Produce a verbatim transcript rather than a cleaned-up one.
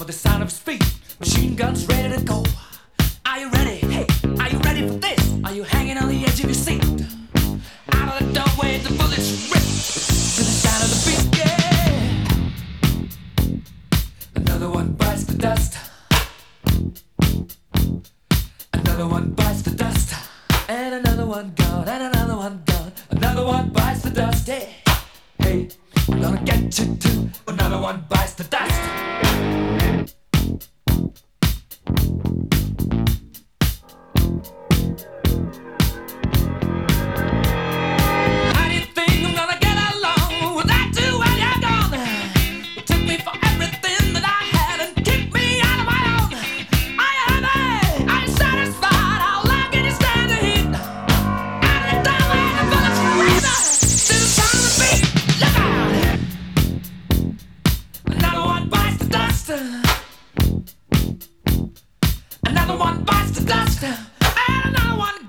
for the sound of his feet. Machine guns ready to go. Are you ready? Hey, are you ready for this? Are you hanging on the edge of your seat? Out of the doorway, the bullets rip to the sound of the beat. Yeah. Another one bites the dust. Another one bites the dust. And another one gone. And another one gone. Another one bites the dust. Hey, hey, I'm gonna get you too. Another one bites the dust. Another one bites the dust, and another one